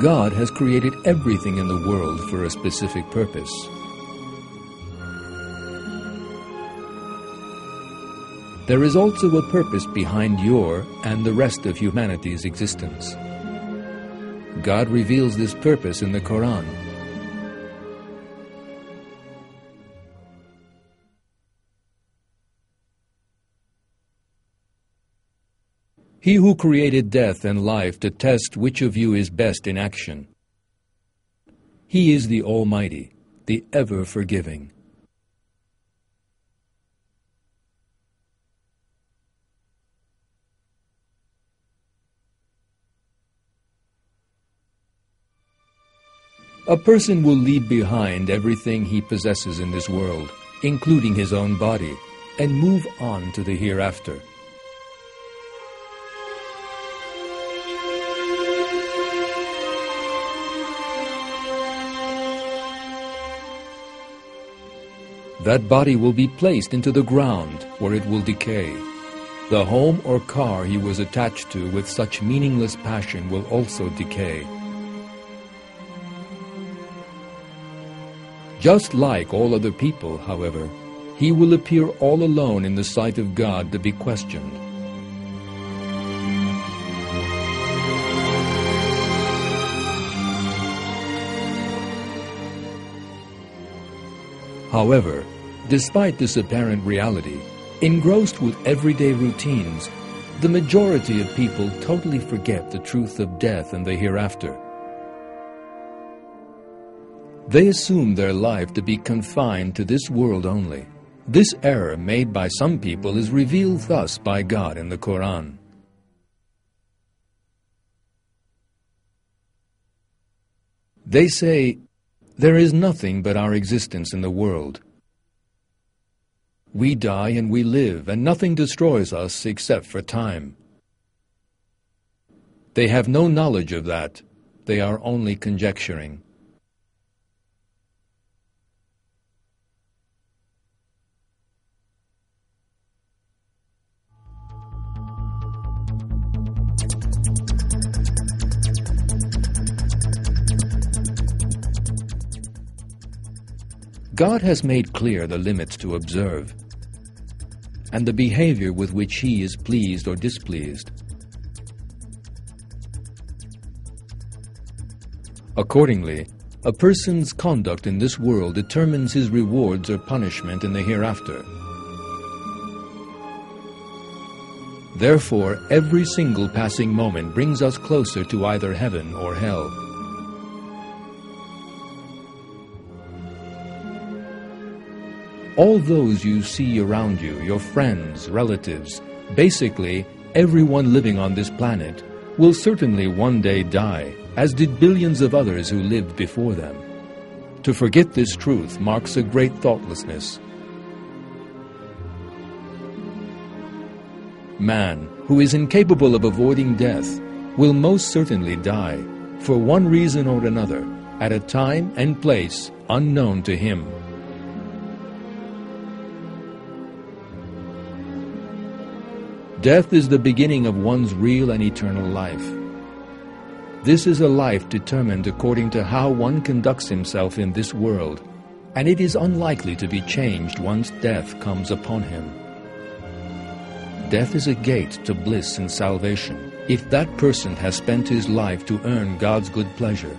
God has created everything in the world for a specific purpose. There is also a purpose behind your and the rest of humanity's existence. God reveals this purpose in the Quran. He who created death and life to test which of you is best in action. He is the Almighty, the ever-forgiving. A person will leave behind everything he possesses in this world, including his own body, and move on to the hereafter. That body will be placed into the ground, where it will decay. The home or car he was attached to with such meaningless passion will also decay. Just like all other people, however, he will appear all alone in the sight of God to be questioned. However, despite this apparent reality, engrossed with everyday routines, the majority of people totally forget the truth of death and the hereafter. They assume their life to be confined to this world only. This error made by some people is revealed thus by God in the Quran. They say, "There is nothing but our existence in the world. We die and we live, and nothing destroys us except for time." They have no knowledge of that. They are only conjecturing. God has made clear the limits to observe, and the behavior with which He is pleased or displeased. Accordingly, a person's conduct in this world determines his rewards or punishment in the hereafter. Therefore, every single passing moment brings us closer to either heaven or hell. All those you see around you, your friends, relatives, basically everyone living on this planet, will certainly one day die, as did billions of others who lived before them. To forget this truth marks a great thoughtlessness. Man, who is incapable of avoiding death, will most certainly die, for one reason or another, at a time and place unknown to him. Death is the beginning of one's real and eternal life. This is a life determined according to how one conducts himself in this world, and it is unlikely to be changed once death comes upon him. Death is a gate to bliss and salvation, if that person has spent his life to earn God's good pleasure.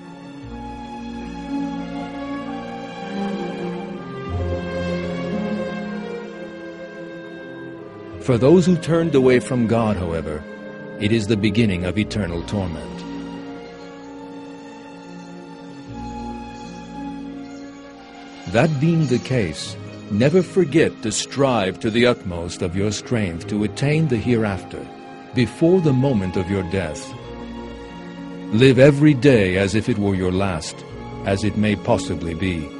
For those who turned away from God, however, it is the beginning of eternal torment. That being the case, never forget to strive to the utmost of your strength to attain the hereafter, before the moment of your death. Live every day as if it were your last, as it may possibly be.